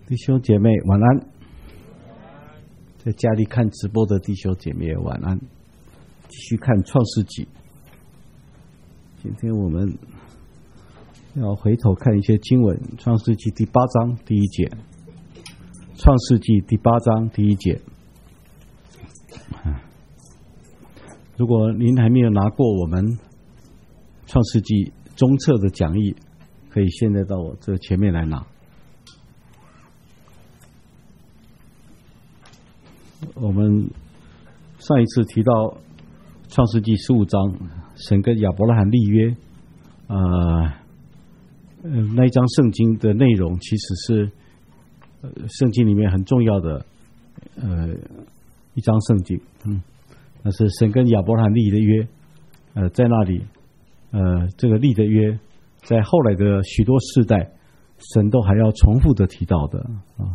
弟兄姐妹晚安，在家里看直播的弟兄姐妹晚安。继续看创世纪，今天我们要回头看一些经文。创世纪第8章第1节，创世纪第8章第1节。如果您还没有拿过我们创世纪中册的讲义，可以现在到我这前面来拿。我们上一次提到创世纪15章，神跟亚伯拉罕立约，那一章圣经的内容其实是圣经里面很重要的一章圣经，那是神跟亚伯拉罕立的约，在那里这个立的约，在后来的许多世代，神都还要重复的提到的啊。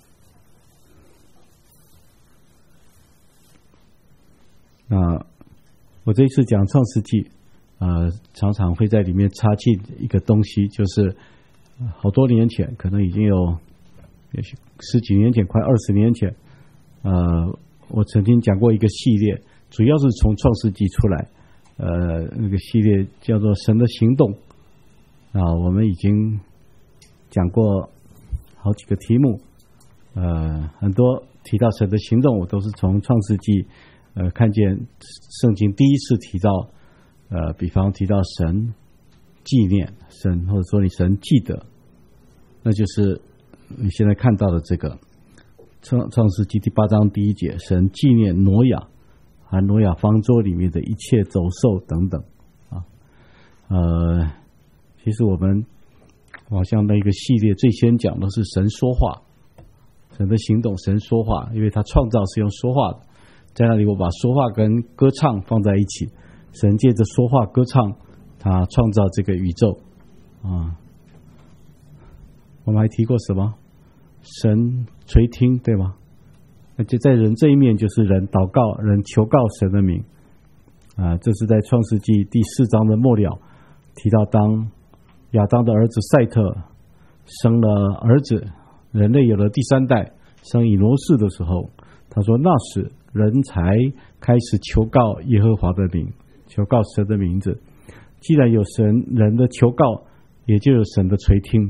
那我这一次讲创世纪，常常会在里面插进一个东西，就是好多年前，可能已经有也许10几年前，快20年前，我曾经讲过一个系列，主要是从创世纪出来，那个系列叫做神的行动啊，我们已经讲过好几个题目，很多提到神的行动，我都是从创世纪看见圣经第一次提到，比方提到神纪念神，或者说你神记得，那就是你现在看到的这个创世纪第8章第1节，神纪念挪亚和挪亚方舟里面的一切走兽等等啊。其实我们好像那个系列最先讲的是神说话，神的行动，神说话，因为他创造是用说话的。在那里我把说话跟歌唱放在一起，神借着说话歌唱，他创造这个宇宙啊。我们还提过什么？神垂听，对吗？那就在人这一面，就是人祷告，人求告神的名啊。这是在创世纪第4章的末了提到，当亚当的儿子赛特生了儿子，人类有了第3代，生以挪士的时候，他说那时人才开始求告耶和华的名，求告神的名字。既然有人的求告，也就有神的垂听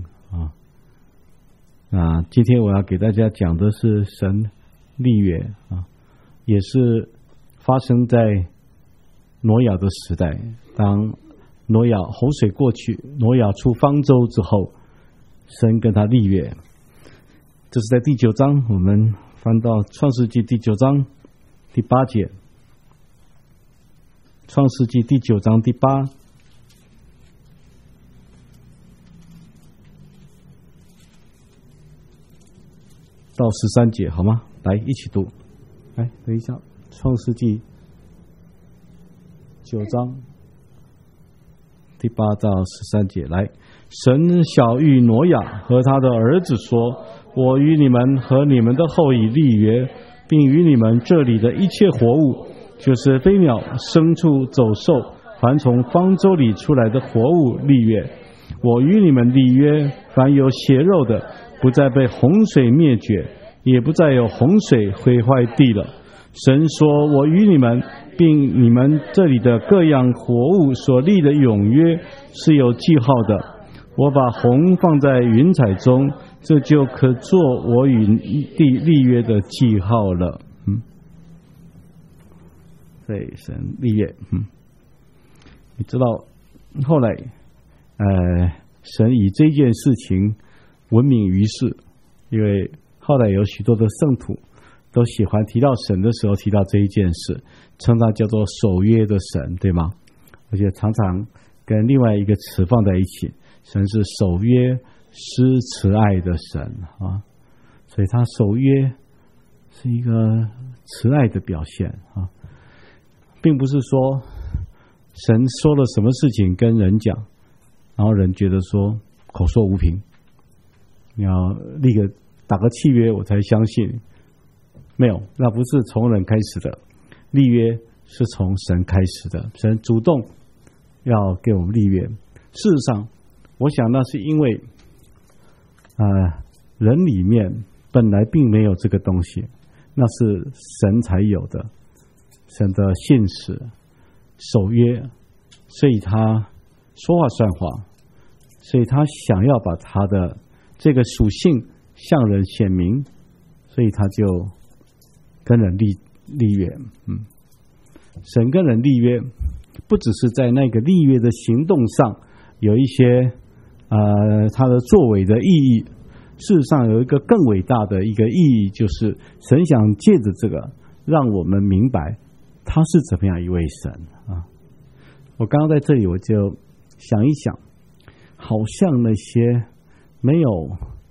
啊。今天我要给大家讲的是神立约啊，也是发生在挪亚的时代。当挪亚洪水过去，挪亚出方舟之后，神跟他立约。这是在第9章，我们翻到创世纪第9章第8节，创世纪第9章第8到13节，好吗？来一起读。来，等一下，创世纪9章第8到13节。来，神晓谕挪亚和他的儿子说，我与你们和你们的后裔立约，并与你们这里的一切活物，就是飞鸟、牲畜、走兽，凡从方舟里出来的活物立约。我与你们立约，凡有血肉的，不再被洪水灭绝，也不再有洪水毁坏地了。神说，我与你们并你们这里的各样活物所立的永约是有记号的。我把虹放在云彩中，这就可做我与地立约的记号了。对，神立约。你知道后来神以这件事情闻名于世，因为后来有许多的圣徒都喜欢提到神的时候提到这一件事，称它叫做守约的神，对吗？而且常常跟另外一个词放在一起，神是守约施慈爱的神啊，所以他守约是一个慈爱的表现啊，并不是说神说了什么事情跟人讲，然后人觉得说口说无凭，你要打个契约我才相信，没有，那不是从人开始的，立约是从神开始的，神主动要给我们立约。事实上我想那是因为人人里面本来并没有这个东西，那是神才有的，神的信使守约，所以他说话算话，所以他想要把他的这个属性向人显明，所以他就跟人立约。神跟人立约，不只是在那个立约的行动上有一些他的作为的意义，事实上有一个更伟大的一个意义，就是神想借着这个让我们明白他是怎么样一位神啊。我刚刚在这里我就想一想，好像那些没有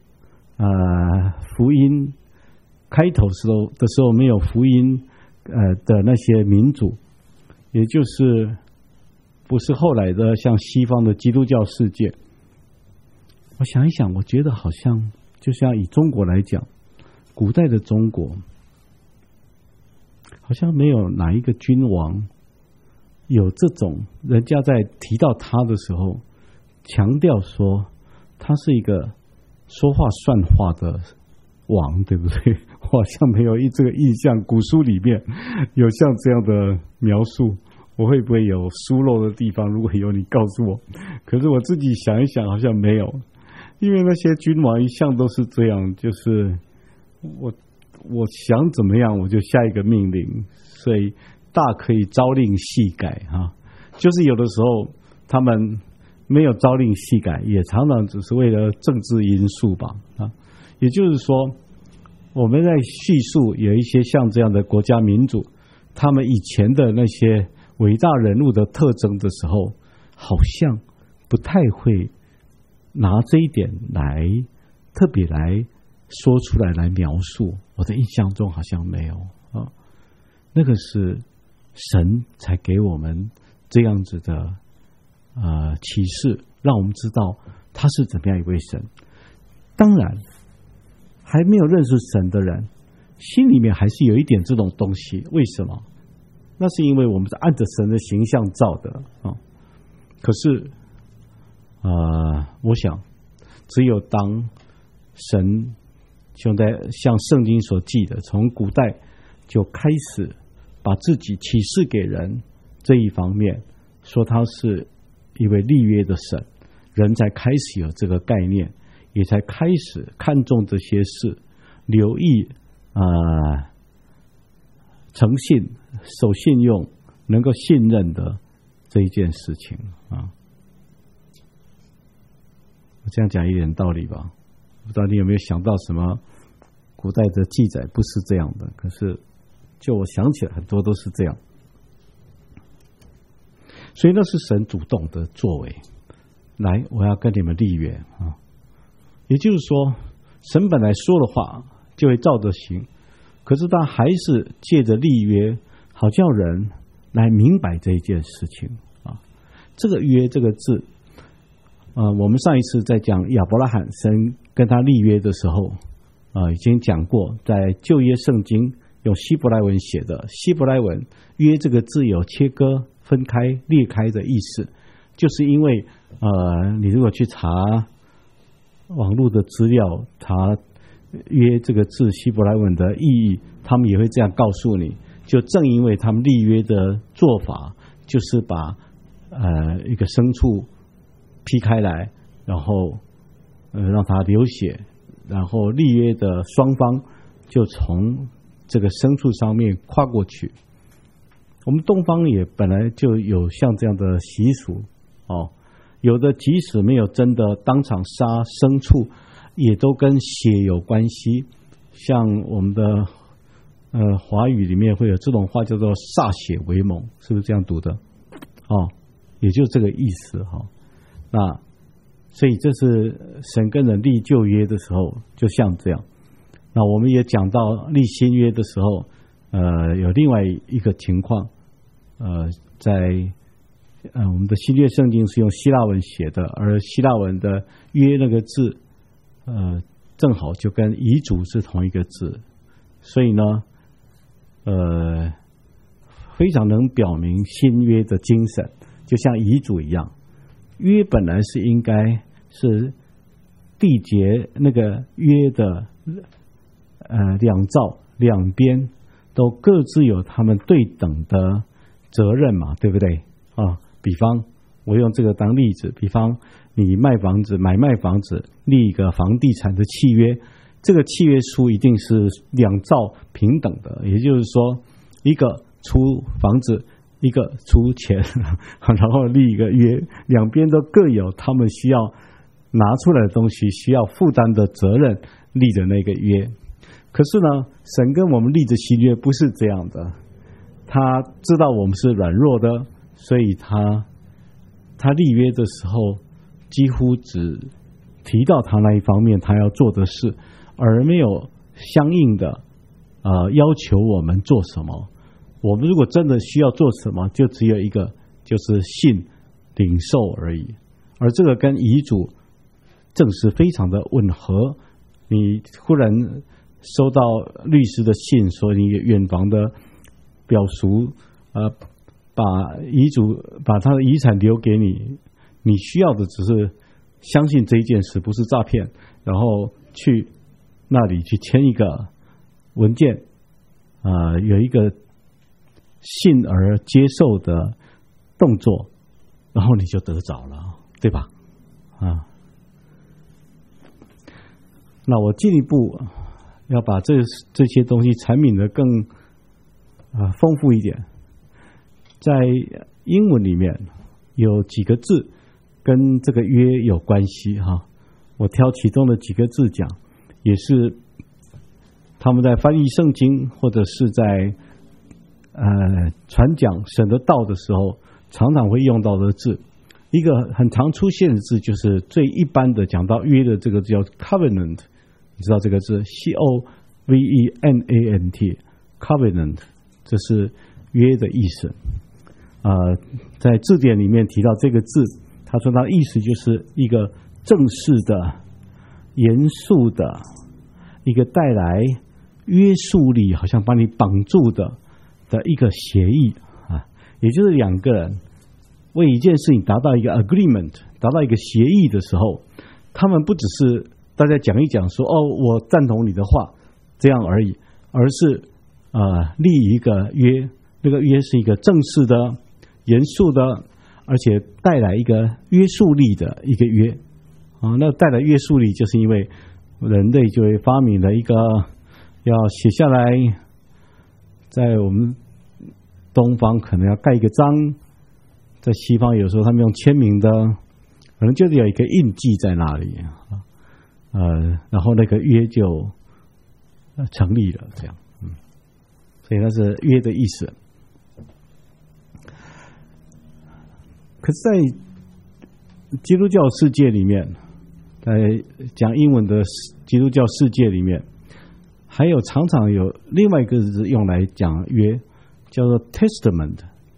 福音开头的时候没有福音的那些民族，也就是不是后来的像西方的基督教世界。我想一想，我觉得好像就像以中国来讲，古代的中国好像没有哪一个君王有这种人家在提到他的时候强调说他是一个说话算话的王，对不对？我好像没有这个印象，古书里面有像这样的描述，我会不会有疏漏的地方？如果有，你告诉我。可是我自己想一想，好像没有，因为那些君王一向都是这样，就是我想怎么样，我就下一个命令，所以大可以朝令夕改哈。就是有的时候他们没有朝令夕改，也常常只是为了政治因素吧啊。也就是说，我们在叙述有一些像这样的国家民主，他们以前的那些伟大人物的特征的时候，好像不太会拿这一点来特别来说出来来描述。我的印象中好像没有啊，那个是神才给我们这样子的启示，让我们知道他是怎么样一位神。当然还没有认识神的人心里面还是有一点这种东西，为什么？那是因为我们是按着神的形象造的啊。可是我想只有当神像圣经所记的，从古代就开始把自己启示给人这一方面，说他是一位立约的神，人才开始有这个概念，也才开始看重这些事，留意诚信、守信用、能够信任的这一件事情啊。我这样讲一点道理吧，不知道你有没有想到什么古代的记载不是这样的，可是就我想起来很多都是这样。所以那是神主动的作为，来，我要跟你们立约啊。也就是说，神本来说的话就会照着行，可是他还是借着立约，好叫人来明白这一件事情啊。这个约这个字，我们上一次在讲亚伯拉罕神跟他立约的时候已经讲过，在旧约圣经用希伯来文写的，希伯来文约这个字有切割、分开、裂开的意思，就是因为你如果去查网络的资料，查约这个字希伯来文的意义，他们也会这样告诉你。就正因为他们立约的做法，就是把一个牲畜劈开来，然后让它流血，然后立约的双方就从这个牲畜上面跨过去。我们东方也本来就有像这样的习俗有的即使没有真的当场杀牲畜，也都跟血有关系。像我们的华语里面会有这种话叫做歃血为盟，是不是这样读的？也就这个意思那所以这是神跟人立旧约的时候就像这样。那我们也讲到立新约的时候有另外一个情况，在我们的新约圣经是用希腊文写的，而希腊文的约那个字正好就跟遗嘱是同一个字，所以呢非常能表明新约的精神，就像遗嘱一样。约本来是应该是缔结那个约的两造两边都各自有他们对等的责任嘛，对不对啊？比方我用这个当例子，比方你买卖房子立一个房地产的契约，这个契约书一定是两造平等的，也就是说一个出房子一个出钱然后立一个约，两边都各有他们需要拿出来的东西，需要负担的责任，立的那个约。可是呢，神跟我们立的契约不是这样的，他知道我们是软弱的，所以他立约的时候几乎只提到他那一方面他要做的事，而没有相应的要求我们做什么。我们如果真的需要做什么，就只有一个，就是信领受而已。而这个跟遗嘱正是非常的吻合。你忽然收到律师的信，说你远房的表叔把他的遗产留给你，你需要的只是相信这一件事不是诈骗，然后去那里去签一个文件，有一个信而接受的动作，然后你就得着了，对吧？那我进一步要把这些东西阐明的更丰富一点。在英文里面有几个字跟这个约有关系哈，我挑其中的几个字讲，也是他们在翻译圣经或者是在传讲神的道的时候常常会用到的字。一个很常出现的字就是最一般的讲到约的这个字叫 covenant， 你知道这个字 C-O-V-E-N-A-N-T covenant， 这是约的意思。在字典里面提到这个字，他说它的意思就是一个正式的严肃的一个带来约束力，好像把你绑住的一个协议也就是两个人为一件事情达到一个 agreement， 达到一个协议的时候，他们不只是大家讲一讲说我赞同你的话这样而已，而是立一个约，那个约是一个正式的严肃的，而且带来一个约束力的一个约那带来约束力就是因为人类就会发明了一个要写下来，在我们东方可能要盖一个章，在西方有时候他们用签名的，可能就是有一个印记在那里然后那个约就成立了，这样所以那是约的意思。可是在基督教世界里面，在讲英文的基督教世界里面，还有常常有另外一个字用来讲约，叫做 testament，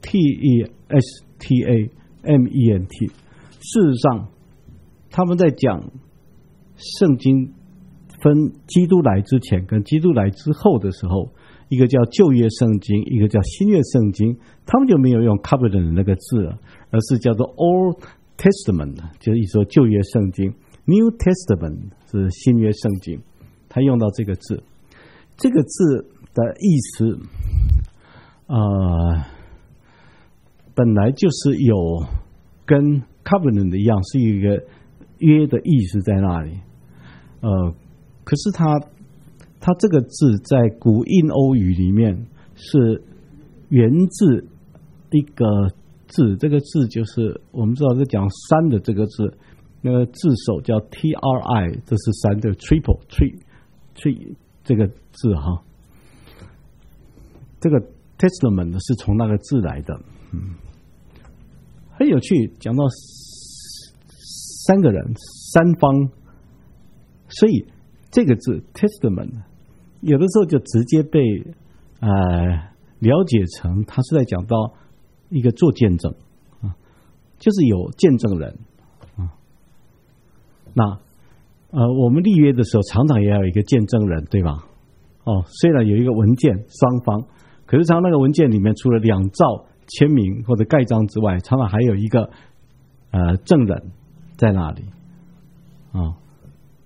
T-E-S-T-A-M-E-N-T。 事实上他们在讲圣经分基督来之前跟基督来之后的时候，一个叫旧约圣经，一个叫新约圣经，他们就没有用 covenant 那个字了，而是叫做 Old Testament， 就是说旧约圣经。 New Testament 是新约圣经，他用到这个字。这个字的意思本来就是有跟 covenant 一样，是一个约的意思在那里可是它这个字在古印欧语里面是源自一个字，这个字就是我们知道在讲山的这个字，那个字首叫 TRI， 这是山的 triple tree 这个字这个 testament 是从那个字来的很有趣，讲到三个人三方，所以这个字 testament 有的时候就直接被了解成他是在讲到一个做见证就是有见证人那我们立约的时候常常也要有一个见证人，对吧？虽然有一个文件双方，可是常常那个文件里面除了两造签名或者盖章之外，常常还有一个证人在那里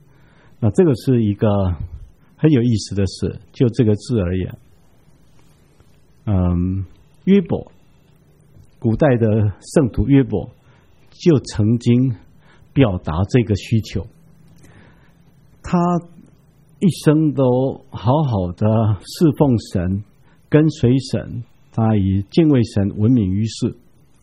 那这个是一个很有意思的事，就这个字而言。约伯，古代的圣徒约伯就曾经表达这个需求，他一生都好好的侍奉神，跟随神，他以敬畏神闻名于世，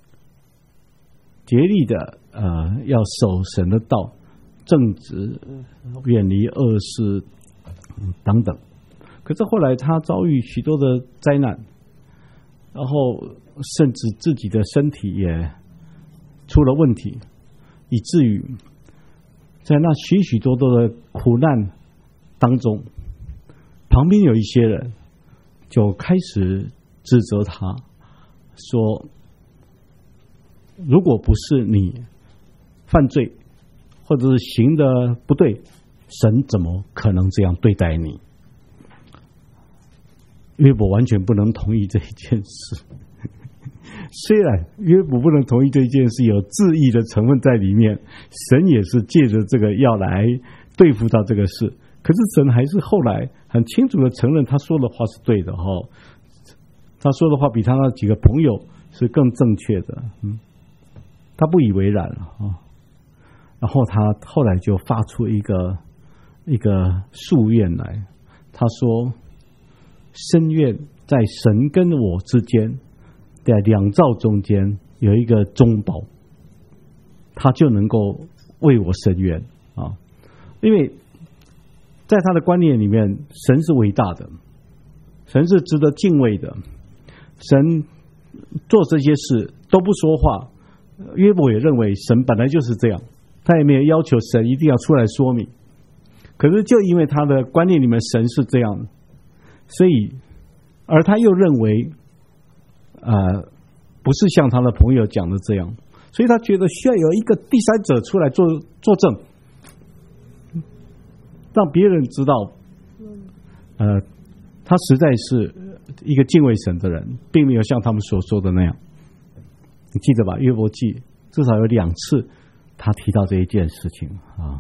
竭力的要守神的道，正直，远离恶事等等。可是后来他遭遇许多的灾难，然后甚至自己的身体也出了问题，以至于在那许许多多的苦难当中，旁边有一些人就开始指责他，说如果不是你犯罪或者是行的不对，神怎么可能这样对待你？约伯完全不能同意这一件事。虽然约伯不能同意这一件事有自义的成分在里面，神也是借着这个要来对付到这个事，可是神还是后来很清楚的承认他说的话是对的他说的话比他那几个朋友是更正确的，他不以为然了然后他后来就发出一个夙愿来，他说深愿在神跟我之间，在两造中间有一个中保，他就能够为我伸冤因为在他的观念里面，神是伟大的，神是值得敬畏的，神做这些事都不说话。约伯也认为神本来就是这样，他也没有要求神一定要出来说明。可是就因为他的观念里面神是这样，所以而他又认为不是像他的朋友讲的这样，所以他觉得需要有一个第三者出来作证，让别人知道他实在是一个敬畏神的人，并没有像他们所说的那样。你记得吧？约伯记至少有2次他提到这一件事情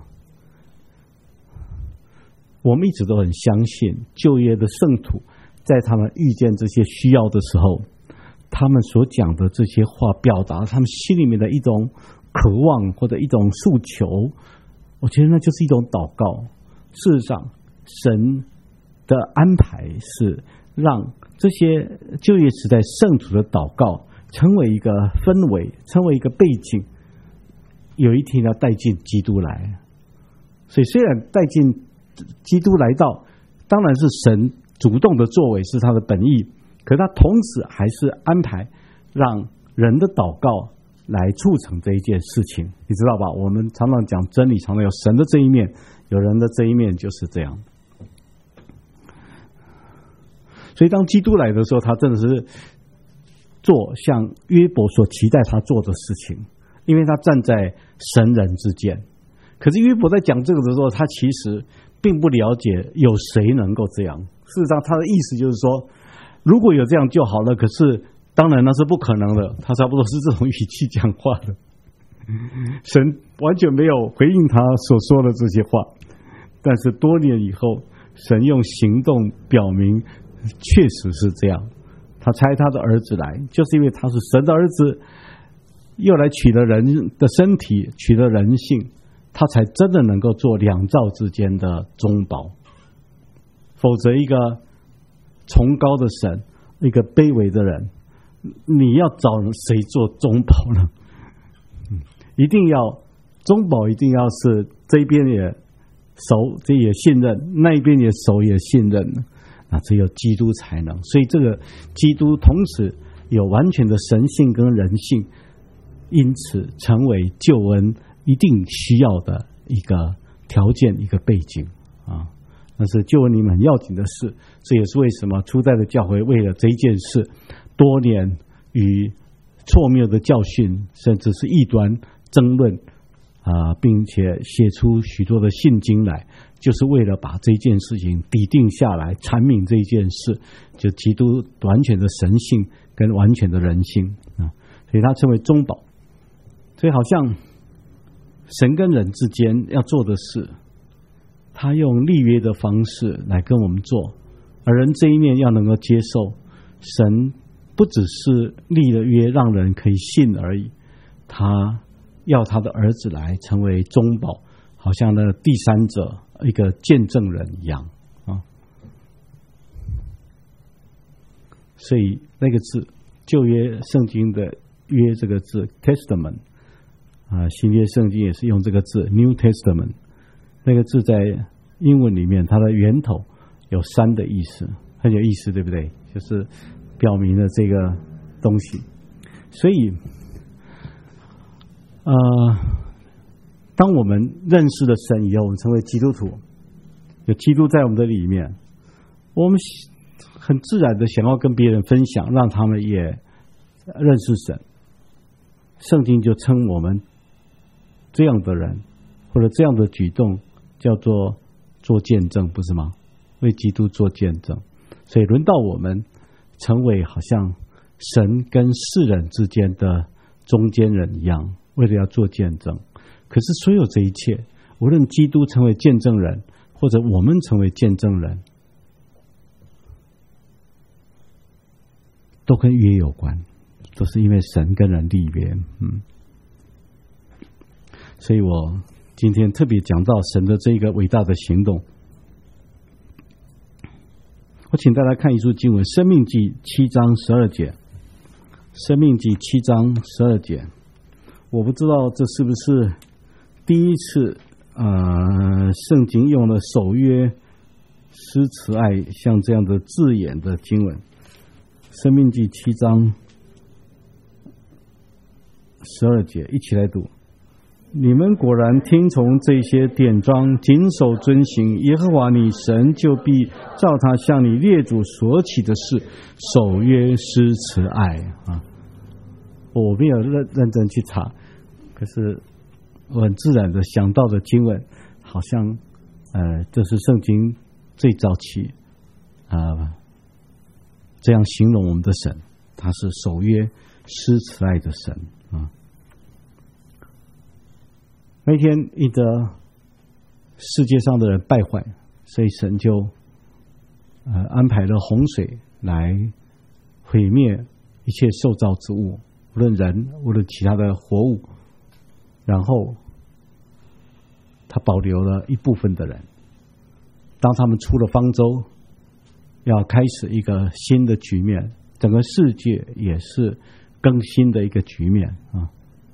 我们一直都很相信旧约的圣徒在他们遇见这些需要的时候，他们所讲的这些话表达他们心里面的一种渴望或者一种诉求，我觉得那就是一种祷告。事实上神的安排是让这些旧约时代圣徒的祷告成为一个氛围，成为一个背景，有一天要带进基督来。所以虽然带进基督来到，当然是神主动的作为，是他的本意，可是他同时还是安排让人的祷告来促成这一件事情，你知道吧？我们常常讲真理，常常有神的这一面，有人的这一面，就是这样。所以当基督来的时候，他真的是做像约伯所期待他做的事情，因为他站在神人之间。可是约伯在讲这个的时候，他其实并不了解有谁能够这样。事实上他的意思就是说，如果有这样就好了，可是当然那是不可能的，他差不多是这种语气讲话的。神完全没有回应他所说的这些话，但是多年以后，神用行动表明确实是这样。他差他的儿子来，就是因为他是神的儿子，又来取了人的身体，取了人性，他才真的能够做两造之间的中保。否则一个崇高的神，一个卑微的人，你要找谁做中保呢？一定要中保，一定要是这边也熟，这也信任，那一边也熟也信任，那只有基督才能。所以这个基督同时有完全的神性跟人性，因此成为救恩一定需要的一个条件，一个背景啊。那是救恩里面很要紧的事。这也是为什么初代的教会为了这一件事，多年与错谬的教训，甚至是异端争论并且写出许多的信经来，就是为了把这件事情抵定下来，阐明这一件事，就基督完全的神性跟完全的人性啊，所以他称为中保。所以好像神跟人之间要做的事， 他用立约的方式来跟我们做，而人这一面要能够接受，神不只是立了约让人可以信而已，他要他的儿子来成为中保，好像那第三者一个见证人一样啊。所以那个字，旧约圣经的约这个字 Testament 啊，新约圣经也是用这个字 New Testament。那个字在英文里面，它的源头有山的意思，很有意思，对不对？就是表明了这个东西。所以，当我们认识了神以后，我们成为基督徒，有基督在我们的里面，我们很自然的想要跟别人分享，让他们也认识神。圣经就称我们这样的人或者这样的举动叫做做见证，不是吗？为基督做见证。所以轮到我们成为好像神跟世人之间的中间人一样，为了要做见证。可是所有这一切，无论基督成为见证人，或者我们成为见证人，都跟约有关，都是因为神跟人立约。所以我今天特别讲到神的这个伟大的行动。我请大家看一处经文，申命记7章12节。申命记7章12节，我不知道这是不是第一次圣经用了守约施慈爱像这样的字眼的经文。申命记7章12节，一起来读。你们果然听从这些典章，谨守遵行，耶和华你神就必照他向你列祖所起的事守约施慈爱啊！我没有认真去查，可是我很自然的想到的经文，好像这是圣经最早期这样形容我们的神，他是守约施慈爱的神啊。那天因着世界上的人败坏，所以神就安排了洪水来毁灭一切受造之物，无论人，无论其他的活物。然后他保留了一部分的人，当他们出了方舟，要开始一个新的局面，整个世界也是更新的一个局面啊。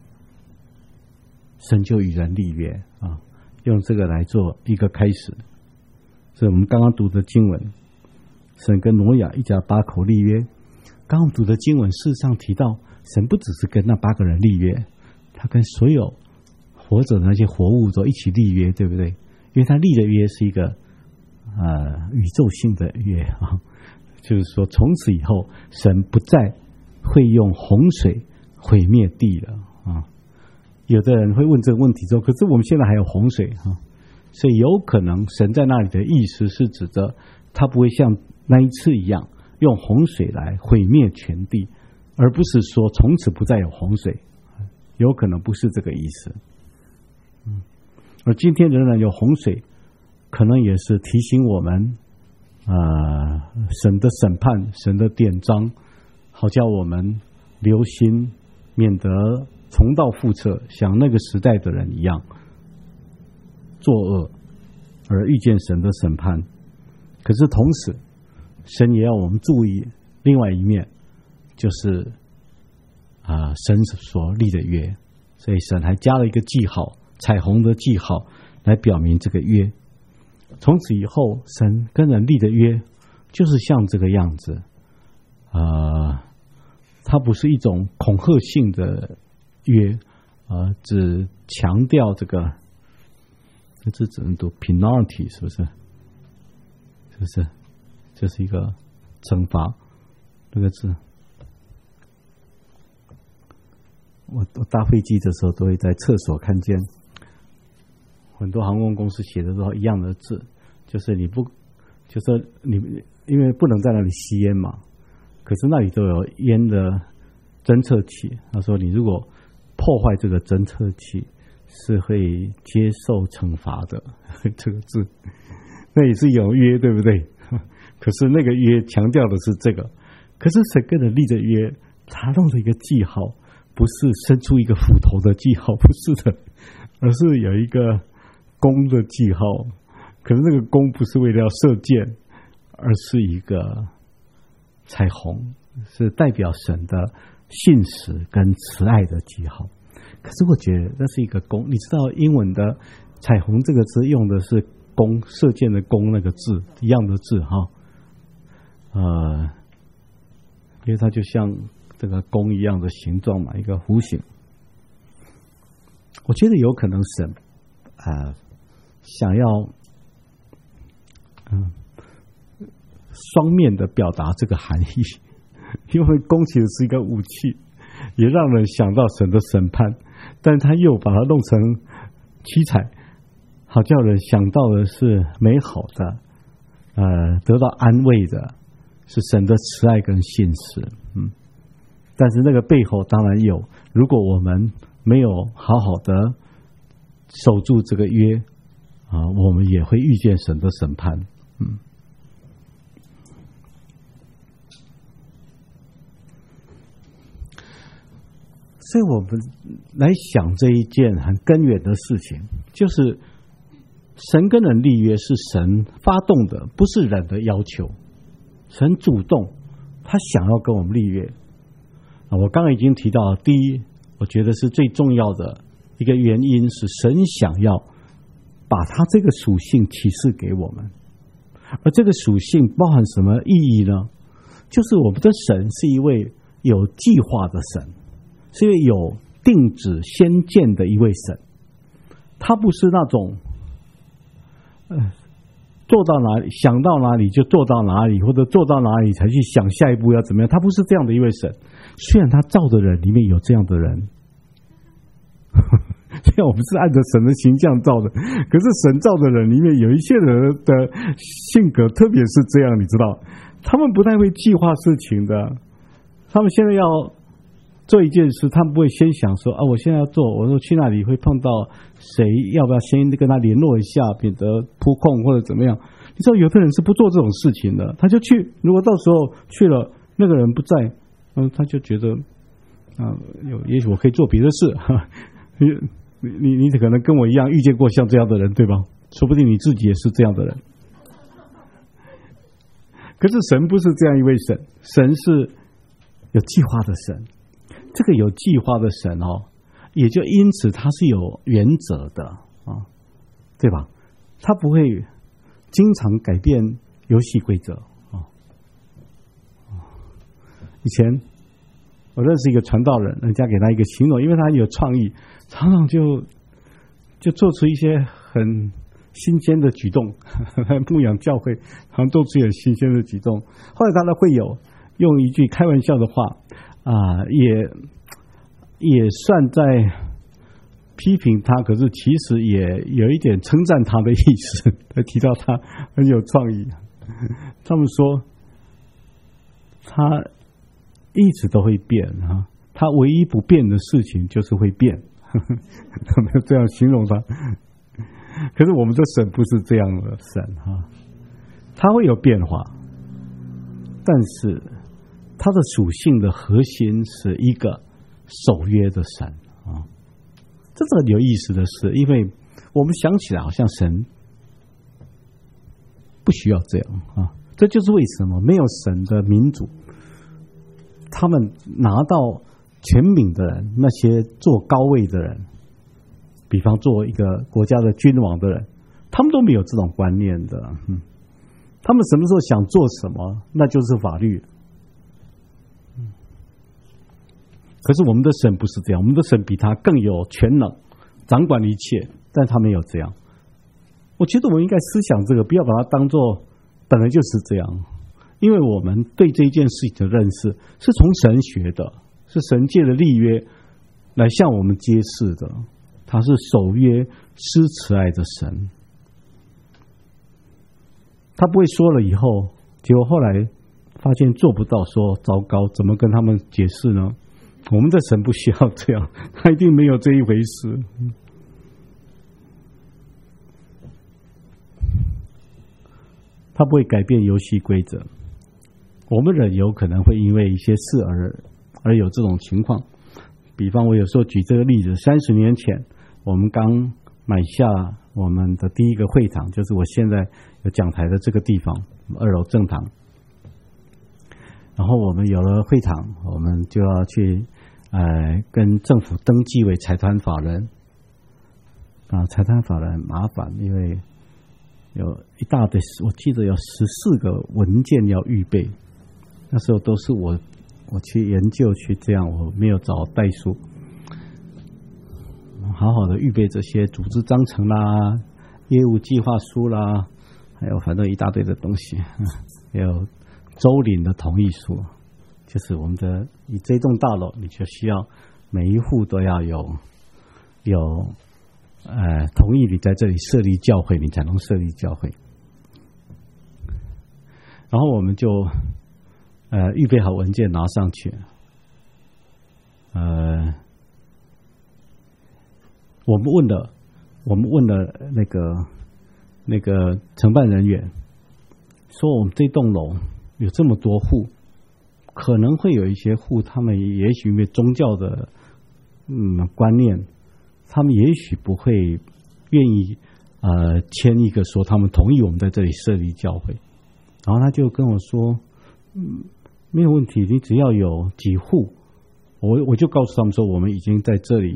神就与人立约啊，用这个来做一个开始。所以我们刚刚读的经文，神跟挪亚一家8口立约。刚刚读的经文事实上提到，神不只是跟那8个人立约，他跟所有活着的那些活物都一起立约，对不对？因为他立的约是一个宇宙性的约啊，就是说从此以后，神不再会用洪水毁灭地了啊。有的人会问这个问题说，可是我们现在还有洪水啊，所以有可能神在那里的意思是指着他不会像那一次一样用洪水来毁灭全地，而不是说从此不再有洪水，有可能不是这个意思。而今天仍然有洪水，可能也是提醒我们神的审判，神的典章，好叫我们留心，免得重蹈覆辙，像那个时代的人一样作恶，而遇见神的审判。可是同时，神也要我们注意另外一面，就是神所立的约，所以神还加了一个记号，彩虹的记号，来表明这个约。从此以后，神跟人立的约就是像这个样子它不是一种恐吓性的约，只强调这个，这只能读 penalty， 是不是？是不是？这是一个惩罚，这个字。我搭飞机的时候都会在厕所看见很多航空公司写的都一样的字，就是你不，就是你因为不能在那里吸烟嘛，可是那里都有烟的侦测器。他说你如果破坏这个侦测器， 是会接受惩罚的这个字，那也是有约，对不对？可是那个约强调的是这个，可是神跟人立的约，他弄了一个记号，不是伸出一个斧头的记号，不是的，而是有一个弓的记号。可是那个弓不是为了要射箭，而是一个彩虹，是代表神的信实跟慈爱的记号。可是我觉得那是一个弓，你知道英文的彩虹这个字用的是弓，射箭的弓那个字一样的字哈，因为它就像这个弓一样的形状嘛，一个弧形。我觉得有可能神想要双面的表达这个含义，因为弓其实是一个武器，也让人想到神的审判，但他又把它弄成七彩，好叫人想到的是美好的，得到安慰的，是神的慈爱跟信实。但是那个背后当然有，如果我们没有好好的守住这个约我们也会遇见神的审判。所以我们来想这一件很根源的事情，就是神跟人立约是神发动的，不是人的要求。神主动，他想要跟我们立约。我刚刚已经提到了，第一，我觉得是最重要的一个原因是神想要把他这个属性启示给我们，而这个属性包含什么意义呢？就是我们的神是一位有计划的神，是一位有定旨先见的一位神，他不是那种做到哪里想到哪里就做到哪里，或者做到哪里才去想下一步要怎么样，他不是这样的一位神。虽然他造的人里面有这样的人，虽然我们是按照神的形象造的，可是神造的人里面有一些人的性格特别是这样，你知道，他们不太会计划事情的。他们现在要做一件事，他们不会先想说我现在要做，我说去那里会碰到谁，要不要先跟他联络一下，免得扑空或者怎么样。你知道有的人是不做这种事情的，他就去，如果到时候去了那个人不在，他就觉得也许我可以做别的事。你可能跟我一样遇见过像这样的人，对吧？说不定你自己也是这样的人。可是神不是这样一位神，神是有计划的神。这个有计划的神也就因此他是有原则的对吧？他不会经常改变游戏规则以前我认识一个传道人，人家给他一个形容，因为他很有创意，常常就做出一些很新鲜的举动，牧养教会常常做出很新鲜的举动。后来他会有用一句开玩笑的话也算在批评他，可是其实也有一点称赞他的意思。他提到他很有创意，他们说他一直都会变他唯一不变的事情就是会变。他没有这样形容他。可是我们的神不是这样的神他会有变化，但是他的属性的核心是一个守约的神这是很有意思的事，因为我们想起来好像神不需要这样这就是为什么没有神的民主，他们拿到权柄的人，那些做高位的人，比方做一个国家的君王的人，他们都没有这种观念的他们什么时候想做什么那就是法律。可是我们的神不是这样，我们的神比他更有全能，掌管一切，但他没有这样。我觉得我们应该思想这个，不要把它当作本来就是这样，因为我们对这件事情的认识是从神学的，是神借的立约来向我们揭示的，他是守约施慈爱的神。他不会说了以后，结果后来发现做不到，说糟糕，怎么跟他们解释呢？我们的神不需要这样，他一定没有这一回事。 他不会改变游戏规则。我们人有可能会因为一些事而有这种情况。比方我有时候举这个例子，30年前我们刚买下我们的第一个会堂，就是我现在有讲台的这个地方，2楼正堂。然后我们有了会堂，我们就要去跟政府登记为财团法人。财团法人很麻烦，因为有一大堆，我记得有14个文件要预备。那时候都是我去研究去这样，我没有找代书，好好的预备这些组织章程啦、业务计划书啦，还有反正一大堆的东西，还有州领的同意书，就是我们的以这栋大楼，你就需要每一户都要有同意你在这里设立教会，你才能设立教会。然后我们就预备好文件拿上去。我们问了那个承办人员，说我们这栋楼有这么多户，可能会有一些户，他们也许因为宗教的观念，他们也许不会愿意签一个说他们同意我们在这里设立教会。然后他就跟我说，没有问题，你只要有几户，我就告诉他们说，我们已经在这里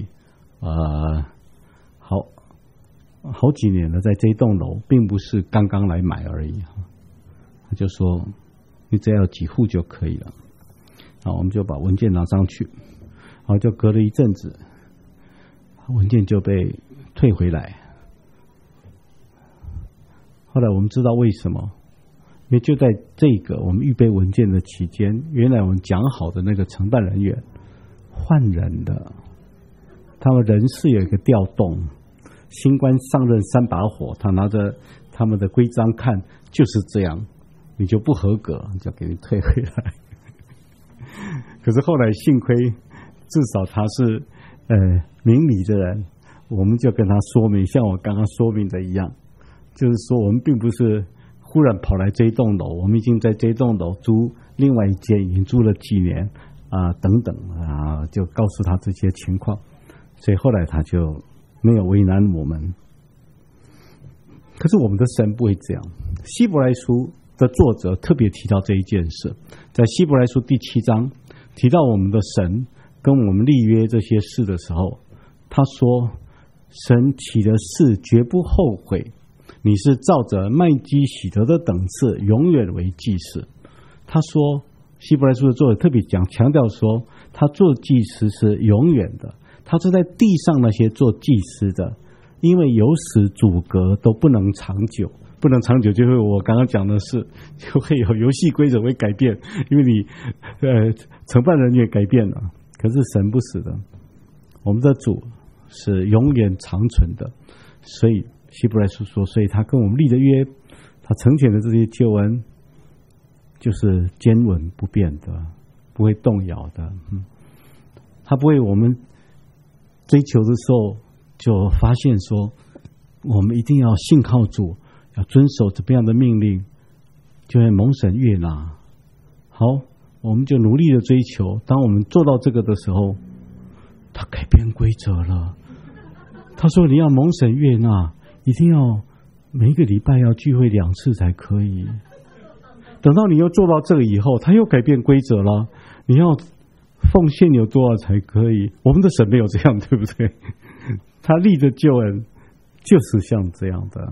好几年了，在这一栋楼，并不是刚刚来买而已。他就说，你只要有几户就可以了。然后我们就把文件拿上去，然后就隔了一阵子，文件就被退回来。后来我们知道为什么，因为就在这个我们预备文件的期间，原来我们讲好的那个承办人员换人的，他们人事有一个调动，新官上任3把火，他拿着他们的规章看，就是这样，你就不合格，就给你退回来。可是后来幸亏至少他是明理的人，我们就跟他说明，像我刚刚说明的一样，就是说我们并不是忽然跑来这一栋楼，我们已经在这一栋楼租另外一间，已经租了几年等等就告诉他这些情况，所以后来他就没有为难我们。可是我们的神不会这样。希伯来书的作者特别提到这一件事，在希伯来书第7章提到我们的神跟我们立约这些事的时候，他说神起的事绝不后悔，你是照着麦基洗德的等次永远为祭司。他说希伯来书的作者特别强调说，他做祭司是永远的，他是在地上那些做祭司的，因为有死阻隔都不能长久，不能长久就会我刚刚讲的是，就会有游戏规则会改变，因为你承办人员改变了。可是神不死的，我们的主是永远长存的，所以希伯来书说，所以他跟我们立的约，他成全的这些救恩，就是坚稳不变的，不会动摇的。他不会我们追求的时候就发现说，我们一定要信靠主，要遵守怎么样的命令，就会蒙神悦纳。好，我们就努力的追求，当我们做到这个的时候，他改变规则了。他说你要蒙神悦纳，一定要每一个礼拜要聚会2次才可以。等到你又做到这个以后，他又改变规则了，你要奉献有多少才可以。我们的神没有这样，对不对？他立的救恩就是像这样的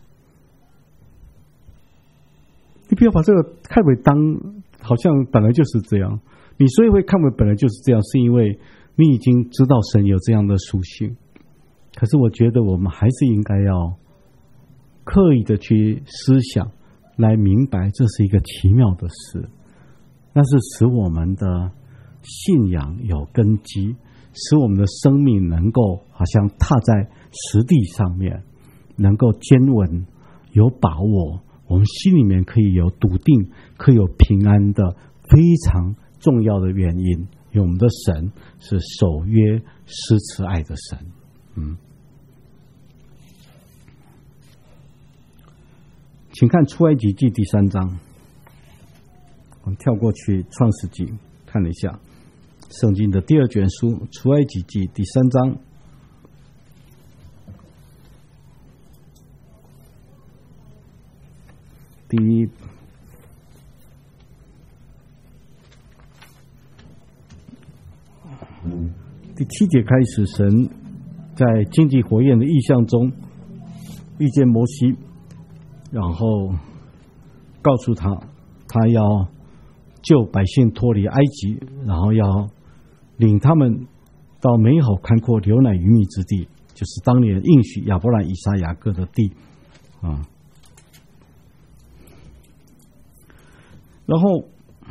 你不要把这个看为当好像本来就是这样，你所以会看为本来就是这样，是因为你已经知道神有这样的属性。可是我觉得我们还是应该要刻意的去思想，来明白这是一个奇妙的事，那是使我们的信仰有根基，使我们的生命能够好像踏在实地上面，能够坚稳有把握，我们心里面可以有笃定，可以有平安的非常重要的原因，因为我们的神是守约施慈爱的神。 请看出埃及记第3章。我们跳过去创世纪看了一下圣经的第2卷书出埃及记第3章。第7节开始，神在荆棘火焰的异象中遇见摩西，然后告诉他，他要救百姓脱离埃及，然后要领他们到美好宽阔流奶与蜜之地，就是当年应许亚伯兰、以撒、雅各的地啊。然后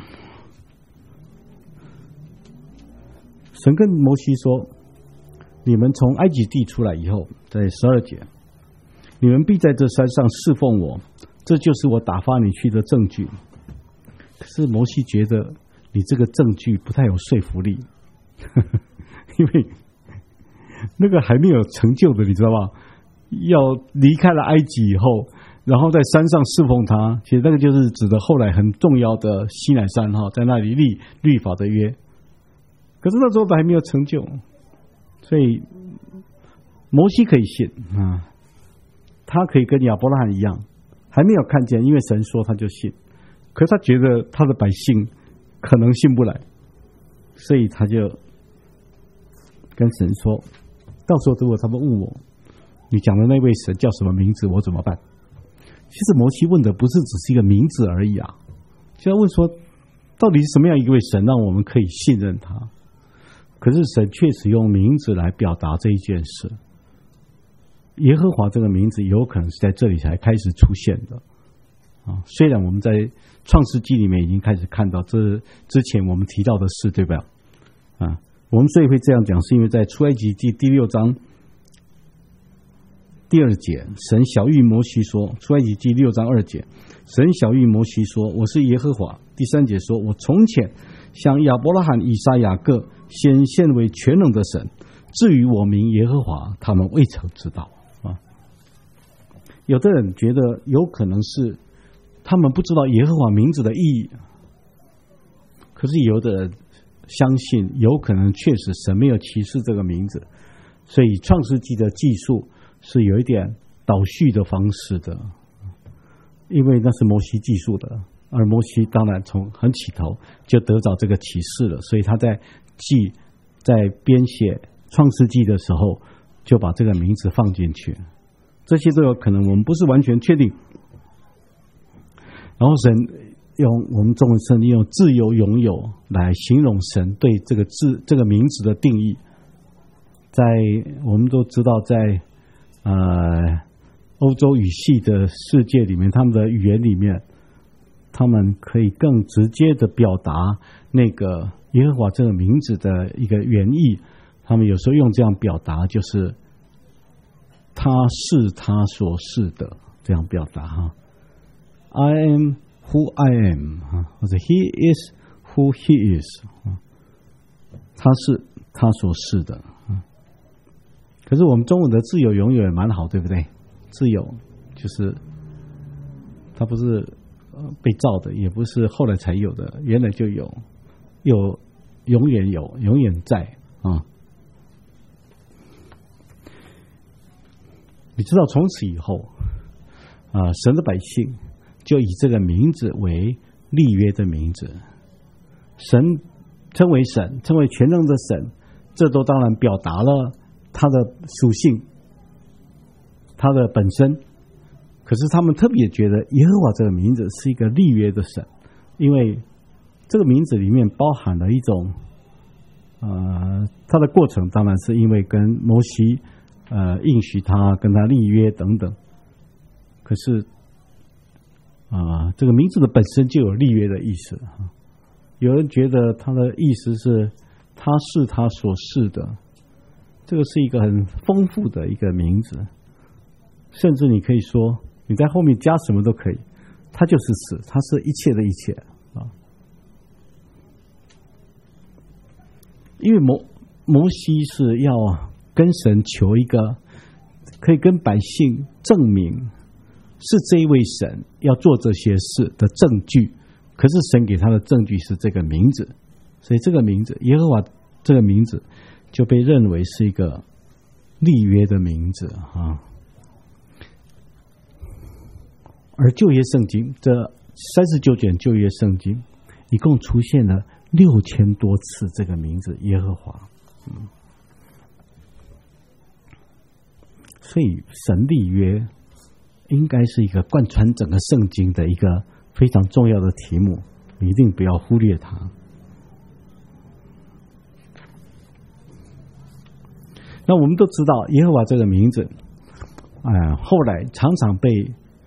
神跟摩西说，你们从埃及地出来以后，在12节，你们必在这山上侍奉我，这就是我打发你去的证据。可是摩西觉得你这个证据不太有说服力因为那个还没有成就的，你知道吧？要离开了埃及以后，然后在山上侍奉他，其实那个就是指的后来很重要的西乃山在那里立律法的约。可是那时候还没有成就，所以摩西可以信啊，他可以跟亚伯拉罕一样，还没有看见，因为神说他就信。可是他觉得他的百姓可能信不来，所以他就跟神说，到时候如果他们问我，你讲的那位神叫什么名字，我怎么办？其实摩西问的不是只是一个名字而已啊，就要问说到底是什么样一位神让我们可以信任他。可是神确实用名字来表达这一件事，耶和华这个名字有可能是在这里才开始出现的啊。虽然我们在创世纪里面已经开始看到这之前我们提到的事，对吧？啊，我们所以会这样讲，是因为在出埃及记第6章第2节，神晓谕摩西说，出埃及记6章2节，神晓谕摩西说，我是耶和华。第3节说，我从前向亚伯拉罕、以撒、雅各显现为全能的神，至于我名耶和华，他们未曾知道啊。有的人觉得有可能是他们不知道耶和华名字的意义，可是有的人相信有可能确实神没有启示这个名字，所以创世纪的记述是有一点倒叙的方式的，因为那是摩西记述的，而摩西当然从很起头就得着这个启示了，所以他在编写创世纪的时候就把这个名字放进去，这些都有可能，我们不是完全确定。然后神用我们中文圣经用自由拥有来形容神对这个名字的定义。在我们都知道，在欧洲语系的世界里面，他们的语言里面，他们可以更直接的表达那个耶和华这个名字的一个原意。他们有时候用这样表达，就是他是他所是的，这样表达哈。I am who I am 或者 He is who He is 他是他所是的。可是我们中文的自由永远蛮好，对不对？自由就是它不是被造的，也不是后来才有的，原来就有，永远有，永远在啊。你知道从此以后神的百姓就以这个名字为立约的名字，神称为神，称为全能的神，这都当然表达了他的属性，他的本身。可是他们特别觉得耶和华这个名字是一个立约的神，因为这个名字里面包含了一种他的过程，当然是因为跟摩西应许他跟他立约等等。可是这个名字的本身就有立约的意思。有人觉得他的意思是他是他所是的，这个是一个很丰富的一个名字，甚至你可以说你在后面加什么都可以，他就是是，他是一切的一切因为摩西是要跟神求一个可以跟百姓证明是这一位神要做这些事的证据，可是神给他的证据是这个名字，所以这个名字耶和华这个名字就被认为是一个立约的名字啊。而旧约圣经这39卷旧约圣经一共出现了6000多次这个名字耶和华，所以神立约应该是一个贯穿整个圣经的一个非常重要的题目，你一定不要忽略它。那我们都知道耶和华这个名字后来常常被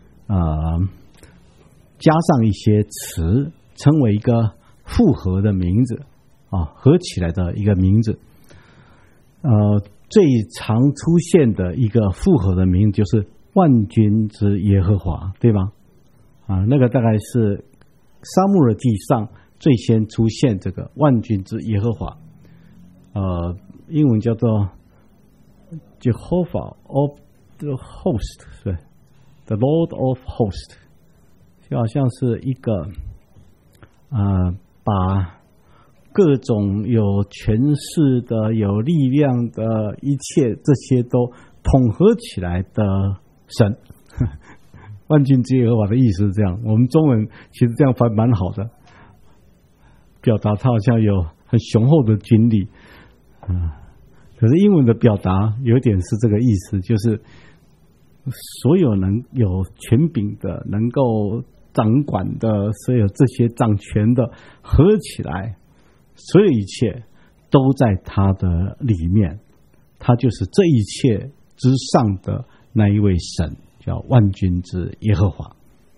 加上一些词，称为一个复合的名字合起来的一个名字。最常出现的一个复合的名字就是万军之耶和华，对吧？那个大概是撒母耳记上最先出现这个万军之耶和华，英文叫做 Jehovah of the Host， 对 ，The Lord of Host， 就好像是一个把各种有权势的、有力量的一切，这些都统合起来的神。万军之耶和华的意思是这样，我们中文其实这样翻蛮好的，表达它好像有很雄厚的军力可是英文的表达有点是这个意思，就是所有能有权柄的、能够掌管的、所有这些掌权的合起来，所有一切都在他的里面，他就是这一切之上的那一位神，叫万军之耶和华。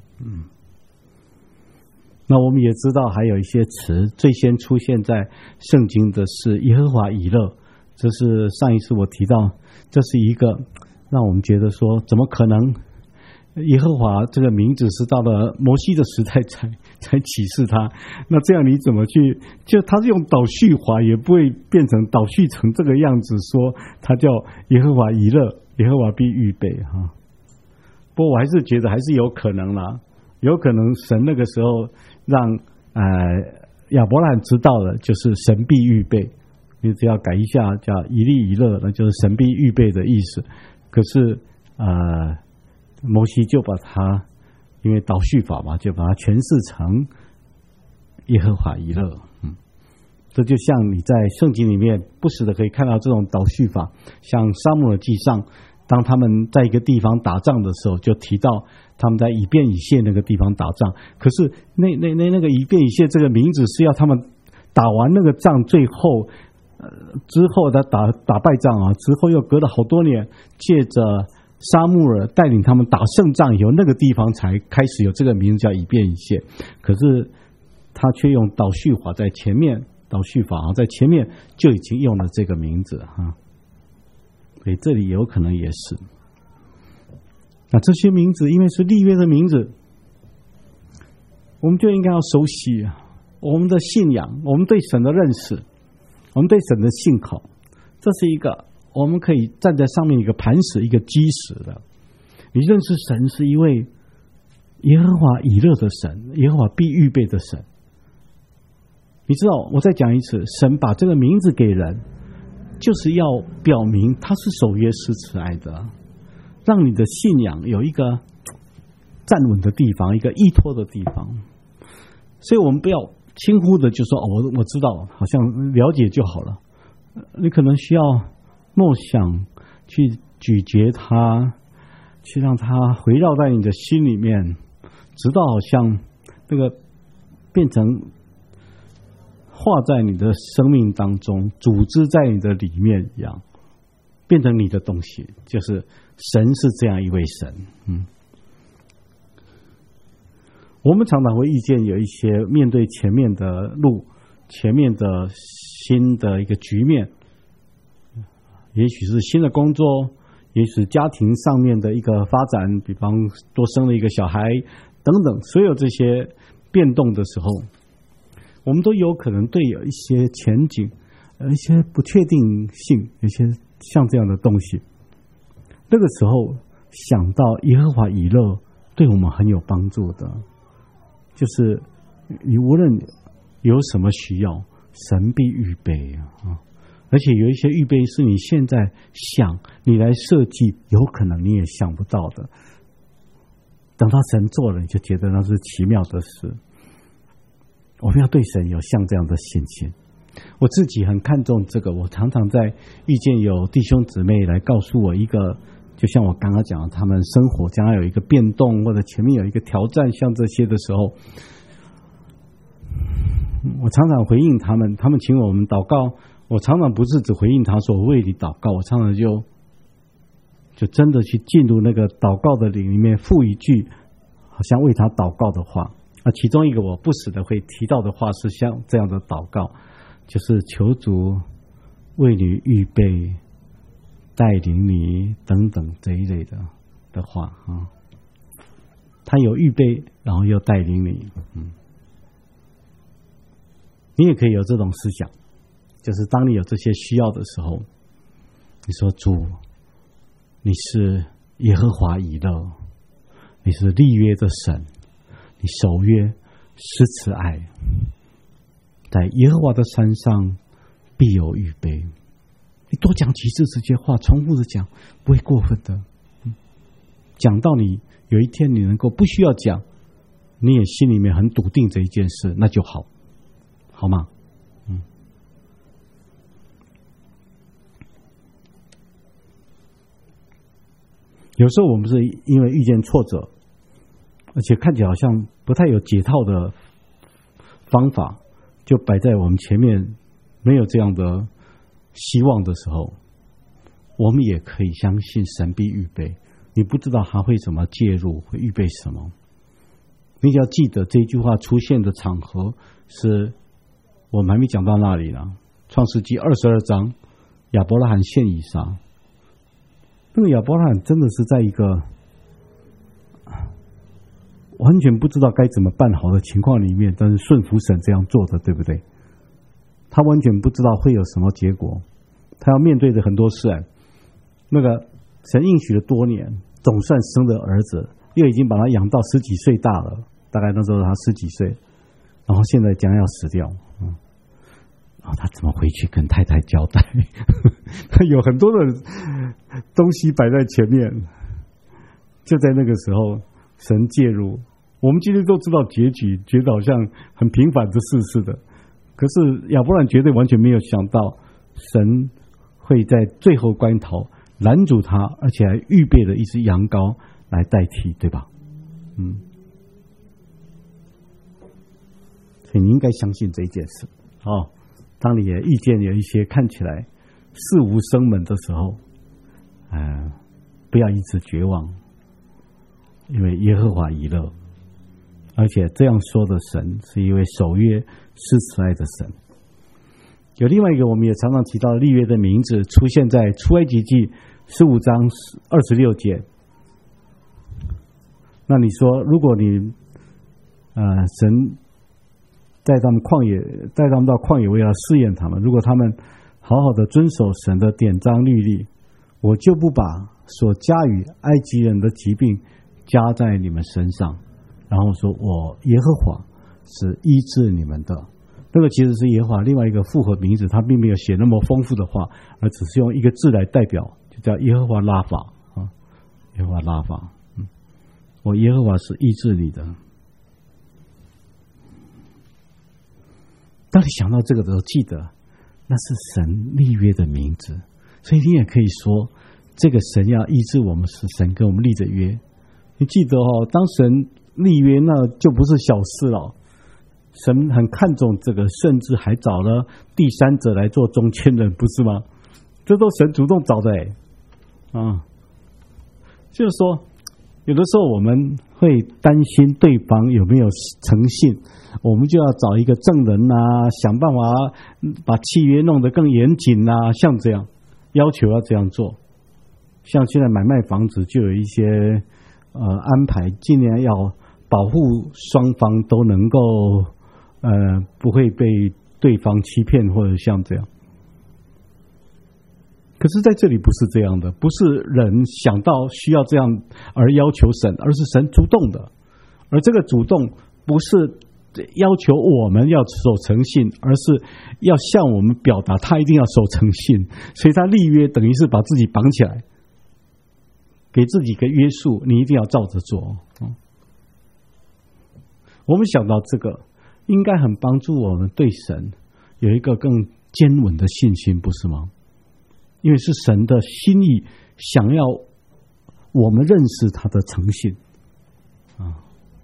那我们也知道还有一些词最先出现在圣经的是耶和华以勒，这是上一次我提到，这是一个让我们觉得说怎么可能耶和华这个名字是到了摩西的时代才启示他，那这样你怎么去，就他是用倒叙法也不会变成倒叙成这个样子，说他叫耶和华以勒，耶和华必预备不过我还是觉得还是有可能啦，有可能神那个时候让亚伯拉罕知道了，就是神必预备，你只要改一下叫以利以勒，那就是神必预备的意思。可是摩西就把它因为倒叙法嘛，就把它诠释成耶和华以勒。这就像你在圣经里面不时的可以看到这种倒叙法，像撒母耳记上，当他们在一个地方打仗的时候，就提到他们在以便以谢那个地方打仗，可是那个以便以谢这个名字是要他们打完那个仗，最后之后他打败仗之后又隔了好多年，借着撒母耳带领他们打胜仗以后，那个地方才开始有这个名字叫以便以谢。可是他却用倒叙法在前面，倒叙法在前面就已经用了这个名字所以这里有可能也是。那这些名字因为是立约的名字，我们就应该要熟悉我们的信仰，我们对神的认识，我们对神的信口，这是一个我们可以站在上面一个磐石，一个基石的。你认识神是一位耶和华以勒的神，耶和华必预备的神。你知道，我再讲一次，神把这个名字给人，就是要表明他是守约施慈爱的，让你的信仰有一个站稳的地方，一个依托的地方。所以我们不要轻忽的就说我知道，好像了解就好了。你可能需要默想，去咀嚼它，去让它回绕在你的心里面，直到好像那个变成化在你的生命当中，组织在你的里面一样，变成你的东西。就是神是这样一位神。我们常常会遇见有一些面对前面的路，前面的新的一个局面，也许是新的工作，也许是家庭上面的一个发展，比方多生了一个小孩等等，所有这些变动的时候，我们都有可能对有一些前景，一些不确定性，有些像这样的东西。那个时候想到耶和华以勒对我们很有帮助的。就是你无论有什么需要，神必预备啊！而且有一些预备是你现在想，你来设计，有可能你也想不到的。等到神做了，你就觉得那是奇妙的事。我们要对神有像这样的信心。我自己很看重这个，我常常在遇见有弟兄姊妹来告诉我一个，就像我刚刚讲的，他们生活将来有一个变动，或者前面有一个挑战，像这些的时候，我常常回应他们，他们请我们祷告，我常常不是只回应他说我为你祷告，我常常就真的去进入那个祷告的里面，附一句好像为他祷告的话。其中一个我不时的会提到的话是像这样的祷告，就是求主为你预备、带领你等等这一类的话啊。他有预备，然后又带领你。你也可以有这种思想，就是当你有这些需要的时候，你说主，你是耶和华以勒，你是立约的神，你守约施慈爱，在耶和华的山上必有预备。你多讲几次这些话，重复的讲，不会过分的。讲到你有一天你能够不需要讲，你也心里面很笃定这一件事，那就好，好吗？有时候我们是因为遇见挫折，而且看起来好像不太有解套的方法，就摆在我们前面，没有这样的希望的时候，我们也可以相信神必预备。你不知道他会怎么介入，会预备什么，你只要记得这句话出现的场合是我们还没讲到那里呢。创世纪22章，亚伯拉罕献以撒。那个亚伯拉罕真的是在一个完全不知道该怎么办好的情况里面，但是顺服神这样做的，对不对？他完全不知道会有什么结果，他要面对的很多事。那个神应许了多年，总算生了儿子，又已经把他养到10几岁大了，大概那时候他10几岁，然后现在将要死掉。然后他怎么回去跟太太交代？他有很多的东西摆在前面，就在那个时候，神介入。我们今天都知道结局，觉得好像很平凡的事似的。可是亚伯兰绝对完全没有想到，神会在最后关头拦阻他，而且还预备了一只羊羔来代替，对吧？所以你应该相信这一件事。当你也遇见有一些看起来事无生门的时候，不要一直绝望，因为耶和华以勒，而且这样说的神是一位守约施慈爱的神。有另外一个我们也常常提到立约的名字，出现在出埃及记15章26节。那你说，如果你神带他们到旷野，为了试验他们，如果他们好好的遵守神的典章律例，我就不把所加于埃及人的疾病加在你们身上。然后说，我耶和华是医治你们的。那个其实是耶和华另外一个复合名字，他并没有写那么丰富的话，而只是用一个字来代表，就叫耶和华拉法啊，耶和华拉法。我耶和华是医治你的。当你想到这个的时候，记得那是神立约的名字，所以你也可以说，这个神要医治我们，是神跟我们立着约。你记得当神立约，那就不是小事了。神很看重这个，甚至还找了第三者来做中间人，不是吗？这都神主动找的就是说，有的时候我们会担心对方有没有诚信，我们就要找一个证人想办法把契约弄得更严谨像这样要求要这样做。像现在买卖房子就有一些安排，尽量要保护双方都能够不会被对方欺骗或者像这样。 可是在这里不是这样的，不是人想到需要这样而要求神，而是神主动的。而这个主动不是要求我们要守诚信，而是要向我们表达他一定要守诚信。所以他立约等于是把自己绑起来，给自己一个约束，你一定要照着做。我们想到这个，应该很帮助我们对神有一个更坚稳的信心，不是吗？因为是神的心意，想要我们认识他的诚信啊。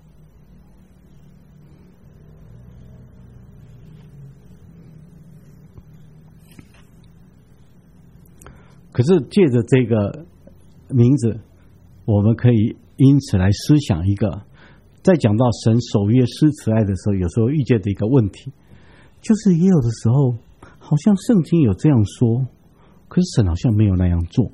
可是借着这个名字，我们可以因此来思想一个，在讲到神守约施慈爱的时候，有时候遇见的一个问题，就是也有的时候好像圣经有这样说，可是神好像没有那样做。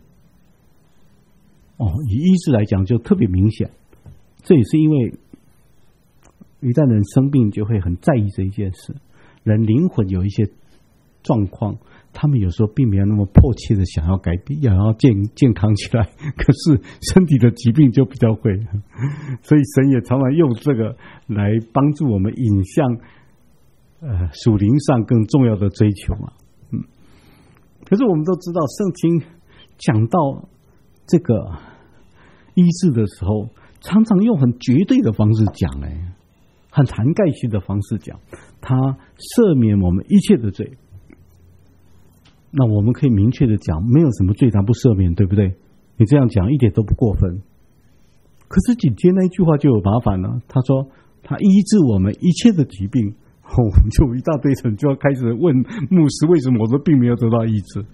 以医治来讲就特别明显，这也是因为一旦人生病就会很在意这一件事，人灵魂有一些状况，他们有时候并没有那么迫切的想要改变，想要健康起来，可是身体的疾病就比较会，所以神也常常用这个来帮助我们引向属灵上更重要的追求嘛。可是我们都知道，圣经讲到这个医治的时候，常常用很绝对的方式讲，很涵盖性的方式讲，他赦免我们一切的罪。那我们可以明确的讲，没有什么罪他不赦免，对不对？你这样讲一点都不过分。可是紧接那一句话就有麻烦了，他说他医治我们一切的疾病，我们就一大堆人就要开始问牧师，为什么我的病没有得到医治？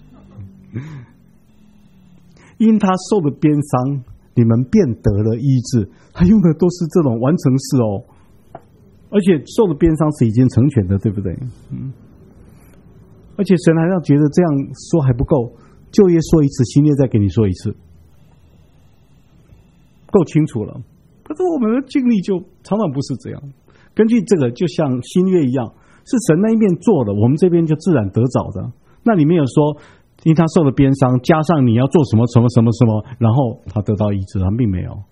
因他受的鞭伤，你们便得了医治。他用的都是这种完成式哦，而且受的鞭伤是已经成全的，对不对？而且神还让觉得这样说还不够，旧约说一次，新约再给你说一次，够清楚了。可是我们的经历就常常不是这样。根据这个，就像新约一样，是神那一面做的，我们这边就自然得着的。那里面有说，因他受了鞭伤，加上你要做什么什么什么什么，然后他得到医治，他并没有。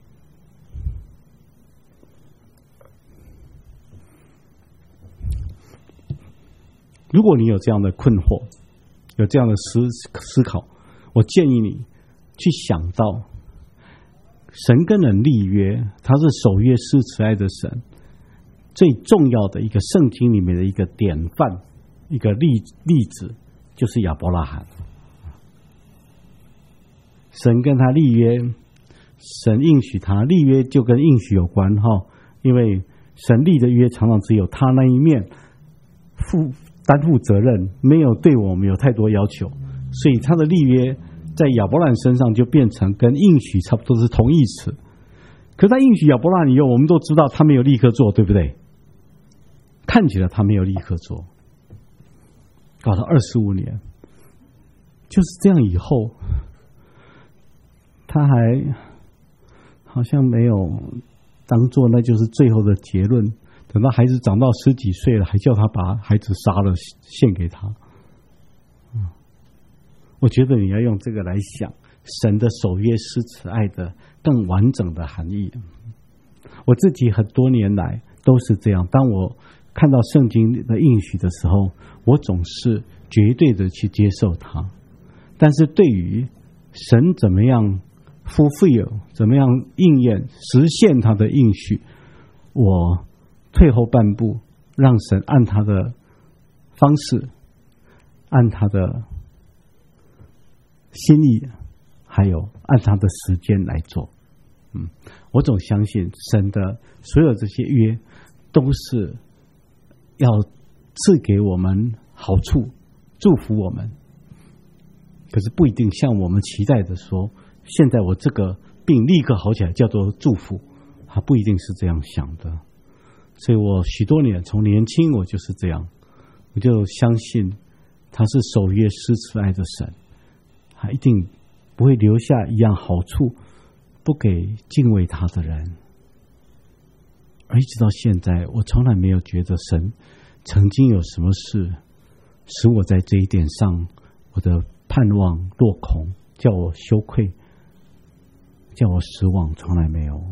如果你有这样的困惑，有这样的思考，我建议你去想到神跟人立约，他是守约施慈爱的神，最重要的一个圣经里面的一个典范，一个例子，就是亚伯拉罕。神跟他立约，神应许他，立约就跟应许有关哈，因为神立的约常常只有他那一面担负责任，没有对我们有太多要求，所以他的立约在亚伯拉罕身上就变成跟应许差不多是同义词。可是他应许亚伯拉罕以后，我们都知道他没有立刻做，对不对？看起来他没有立刻做，搞到25年，就是这样以后，他还好像没有当做那就是最后的结论。等到孩子长到10几岁了，还叫他把孩子杀了献给他。我觉得你要用这个来想神的守约施慈爱的更完整的含义。我自己很多年来都是这样，当我看到圣经的应许的时候，我总是绝对的去接受它。但是对于神怎么样fulfill，怎么样应验实现他的应许，我退后半步，让神按他的方式，按他的心意，还有按他的时间来做。我总相信神的所有这些约都是要赐给我们好处，祝福我们。可是不一定像我们期待的说，现在我这个病立刻好起来叫做祝福，他不一定是这样想的。所以我许多年从年轻我就是这样，我就相信他是守约施慈爱的神，他一定不会留下一样好处不给敬畏他的人。而一直到现在，我从来没有觉得神曾经有什么事使我在这一点上我的判盼望落空，叫我羞愧，叫我失望，从来没有。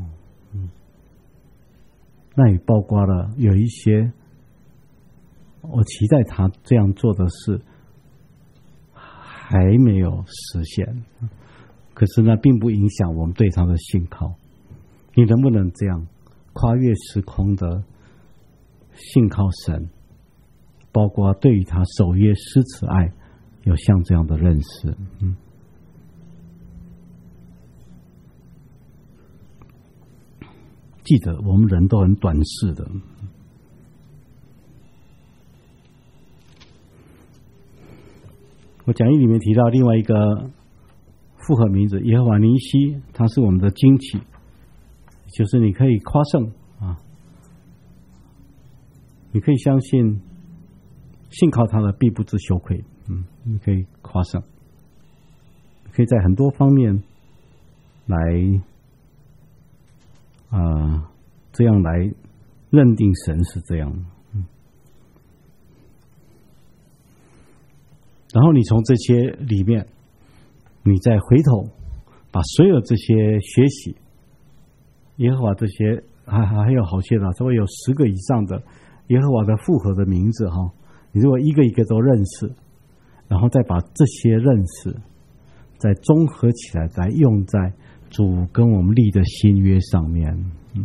那也包括了有一些我期待他这样做的事还没有实现，可是呢，并不影响我们对他的信靠。你能不能这样跨越时空的信靠神，包括对于他守约施慈爱，有像这样的认识？记得我们人都很短视的。我讲义里面提到另外一个复合名字耶和华尼西，它是我们的惊奇，就是你可以夸胜啊，你可以相信信靠他的必不知羞愧。你可以夸胜，你可以在很多方面来这样来认定神是这样。然后你从这些里面，你再回头把所有这些学习耶和华这些还有好些的，稍微有10个以上的耶和华的复合的名字哈，你如果一个一个都认识，然后再把这些认识再综合起来，再用在主跟我们立的新约上面，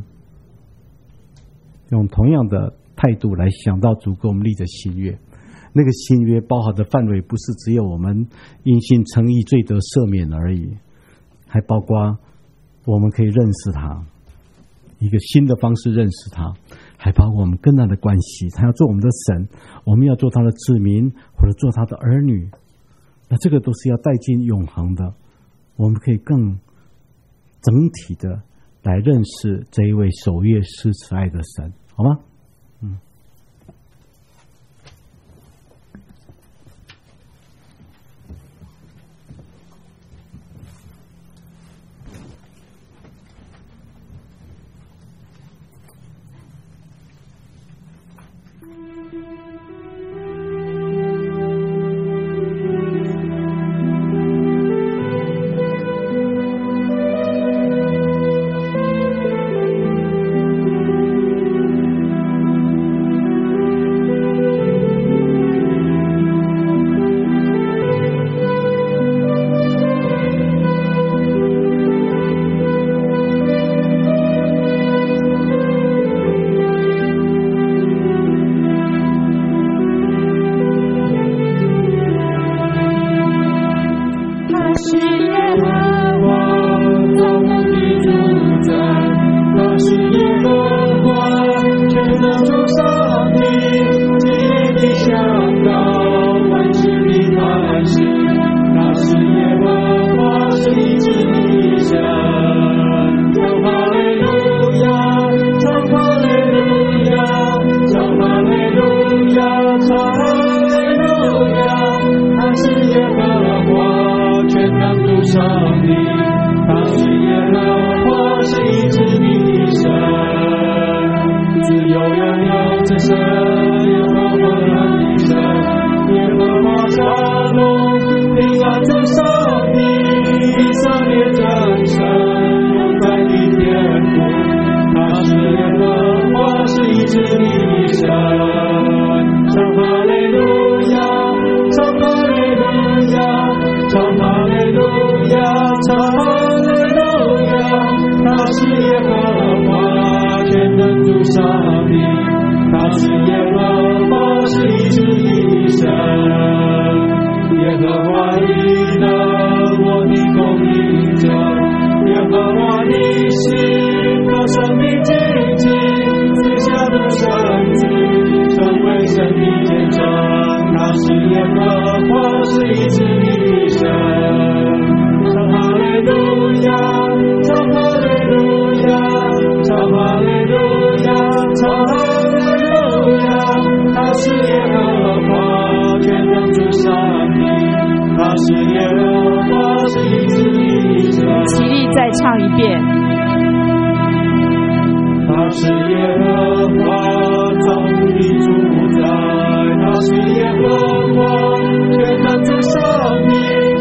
用同样的态度来想到主跟我们立的新约。那个新约包含的范围不是只有我们因信称义罪得赦免而已，还包括我们可以认识他，一个新的方式认识他，还包括我们跟他的关系，他要做我们的神，我们要做他的子民或者做他的儿女，那这个都是要带进永恒的。我们可以更整体的来认识这一位守约施慈爱的神，好吗？ 是耶和华，全能主上帝。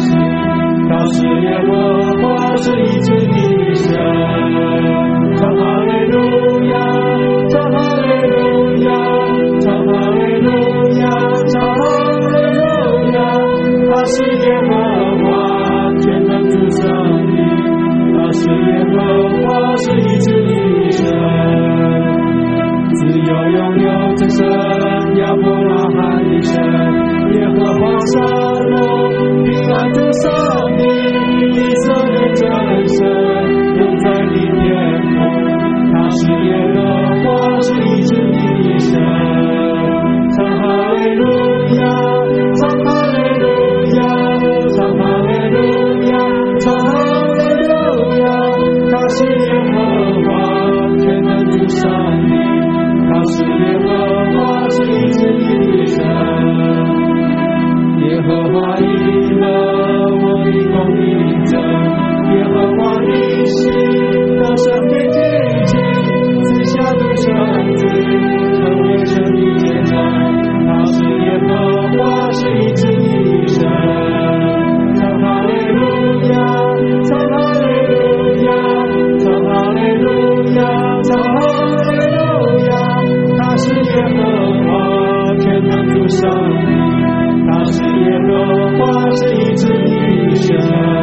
心，他是耶和华，是医治你的神。唱哈利路亚，唱哈利路亚，唱哈利路亚，唱哈利路亚，他是耶和华，全能主上帝，他是耶和华，是医治你的神。自由拥有真神，亚伯拉罕的神，耶和华沙龙，平安主上帝，以色列真神，永在的天父，他是耶和华，是医治你的神。唱哈利路亚，唱哈利路亚，唱哈利路亚，唱哈利路亚，他是耶和华，全能主上帝，他是耶和华，是医治你的神。耶和华应了我的公义证，耶和华的心得胜的荆棘，赐下独生子，成为神的见证。他是耶和华，是医治你的神。唱哈利路亚，唱哈利路亚，唱哈利路亚，唱哈利路亚，他是耶和华，全能主上帝，他是耶和华，是医治你的神。